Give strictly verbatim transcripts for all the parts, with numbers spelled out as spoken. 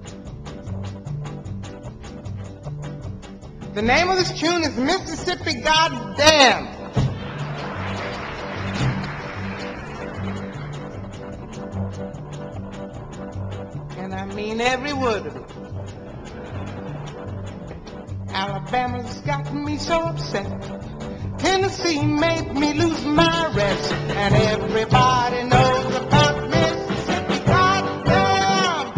The name of this tune is Mississippi Goddamn. And I mean every word of it. Alabama's got me so upset. Tennessee made me lose my rest. And everybody knows about Mississippi Goddamn.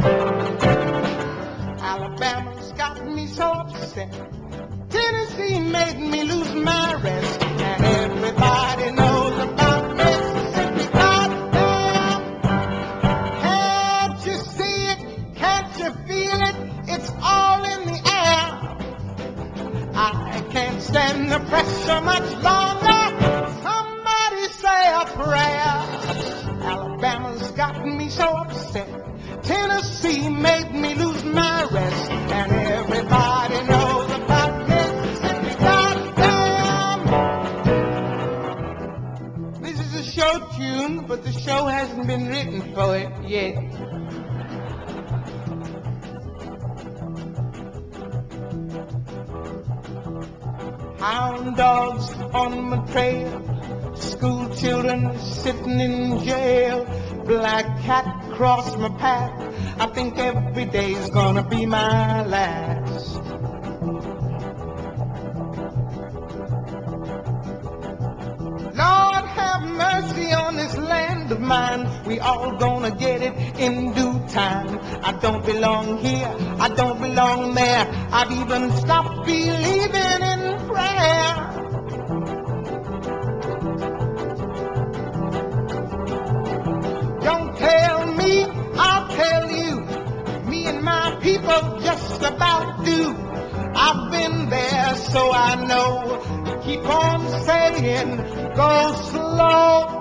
Alabama's got me so upset. Tennessee made me lose my rest. And everybody knows about Mississippi Goddamn. Can't you see it? Can't you feel it? It's all in the air. I can't stand the pressure much longer. Somebody say a prayer. Alabama's got me so upset. Tennessee made me lose my rest. And everybody knows about Mississippi Goddamn. This is a show tune, but the show hasn't been written for it yet. Hound dogs on my trail, school children sitting in jail, black cat cross my path. I think every day's gonna be my last. Lord have mercy on this land of mine. We all gonna get it in due time. I don't belong here, I don't belong there. I've even stopped believing in prayer. Don't tell me, I'll tell you. Me and my people just about do. I've been there, so I know. Keep on saying, go slow.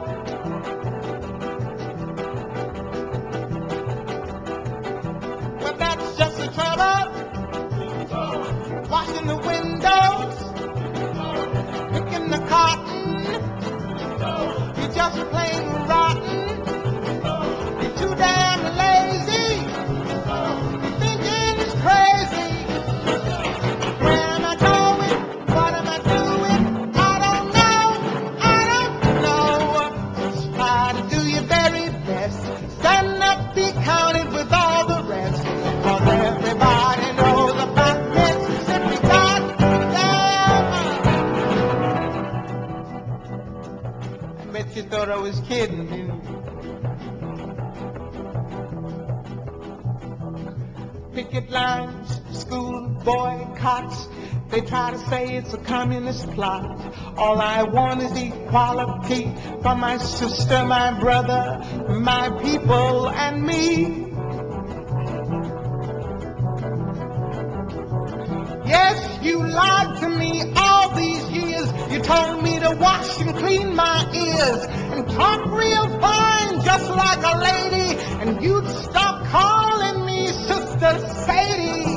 But that's just the trouble. Washing the windows, picking the cotton. You're just plain rotten. You're too damn lazy. You're thinking it's crazy. Where am I going? What am I doing? I don't know. I don't know. Just try to do your very best. Stand up, be counted with all the rest. Cause everybody knows about Mississippi Goddamn. I bet you thought I was kidding, dude. Picket lines, school boycotts. They try to say it's a communist plot. All I want is equality for my sister, my brother, my people, and me. Yes, you lied to me all these years. You told me to wash and clean my ears and talk real fine, just like a lady, and you'd stop calling me Sister Sadie.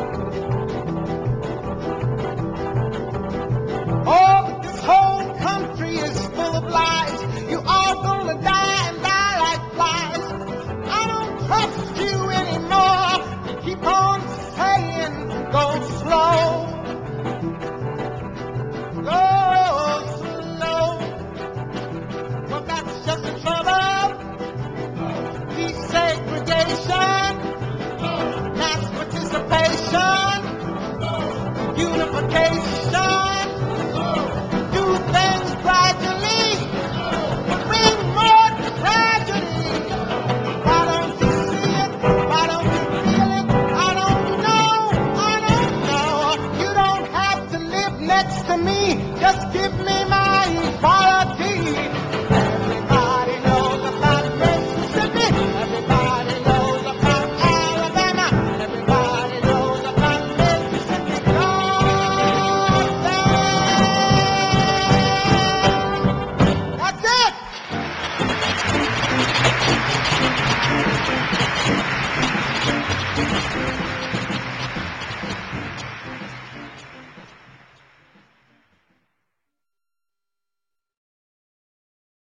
Oh, but this whole country is full of lies. You all gonna die and die like flies. I don't trust you anymore. Keep on saying, go slow. Go slow. Well, that's just the trouble. Desegregation, mass participation, unification. Do things gradually, but bring more tragedy. Why don't you see it? Why don't you feel it? I don't know. I don't know. You don't have to live next to me. Just give me my equality. Everybody knows about Mississippi. Everybody knows about Alabama. Everybody knows about Mississippi. Goddamn. That's it.